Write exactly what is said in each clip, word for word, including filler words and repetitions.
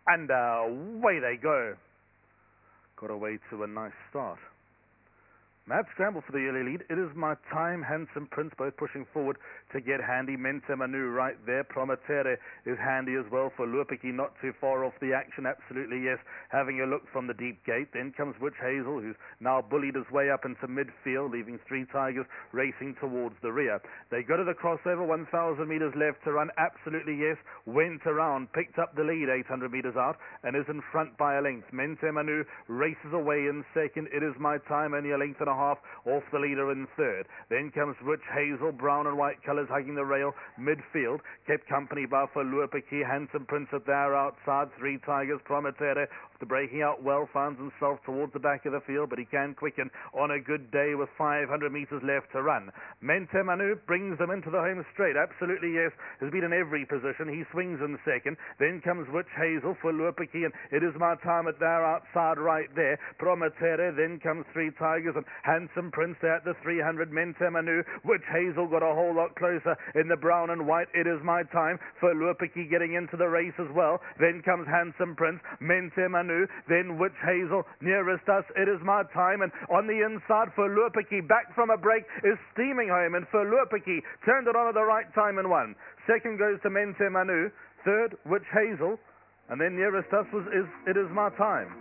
And away they go. Got away to a nice start. Mad scramble for the early lead. It is my time. Handsome Prince both pushing forward to get handy. Mente Manu right there. Prometere is handy as well for Luapiki, not too far off the action. Absolutely, yes. Having a look from the deep gate. Then comes Witch Hazel, who's now bullied his way up into midfield, leaving three Tigers racing towards the rear. They go to the crossover. one thousand meters left to run. Absolutely, yes. Went around, picked up the lead eight hundred meters out, and is in front by a length. Mente Manu races away in second. It is my time. Only a length and a half off the leader in third. Then comes Witch Hazel, brown and white colours hugging the rail, midfield, kept company by for Luapiki. Handsome Prince at there outside, three Tigers. Prometere, after breaking out well, finds himself towards the back of the field, but he can quicken on a good day with five hundred metres left to run. Mente Manu brings them into the home straight. Absolutely, yes, has been in every position. He swings in second. Then comes Witch Hazel for Luapiki, and it is my time at there outside right there. Prometere, then comes three Tigers, and Handsome Prince there at the three hundred. Mente Manu, Witch Hazel got a whole lot closer in the brown and white. It is my time for Luapiki getting into the race as well. Then comes Handsome Prince, Mente Manu, then Witch Hazel nearest us. It is my time, and on the inside for Luapiki, back from a break, is steaming home, and for Luapiki turned it on at the right time and won. Second goes to Mente Manu, third Witch Hazel, and then nearest us was is It Is My Time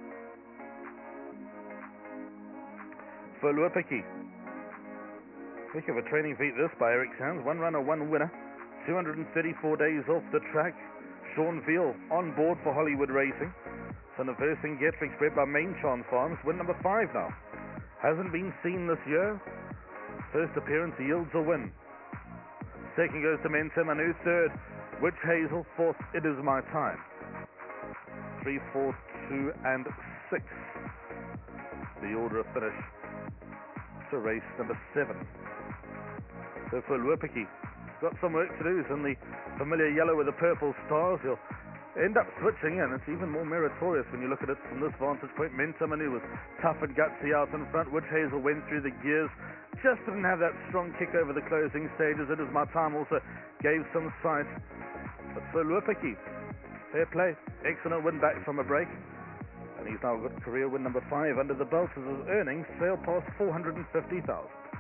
for Luapiki. Quick of a training feat this by Eric Sands. One runner, one winner. two hundred thirty-four days off the track. Sean Veal on board for Hollywood Racing. So the first in Getrix bred by Main Chance Farms. Win number five now. Hasn't been seen this year. First appearance yields a win. Second goes to Mente Manu. Third, Witch Hazel. Fourth, It Is My Time. Three, four, two, and six. The order of finish to race number seven. So for Luapiki, got some work to do. He's in the familiar yellow with the purple stars. He'll end up switching, and it's even more meritorious when you look at it from this vantage point. Mente Manu was tough and gutsy out in front. Witch Hazel went through the gears, just didn't have that strong kick over the closing stages. It Is My Time also gave some sight. But for Luapiki, fair play, excellent win back from a break. And he's now got career win number five under the belt as his earnings sail past four hundred fifty thousand.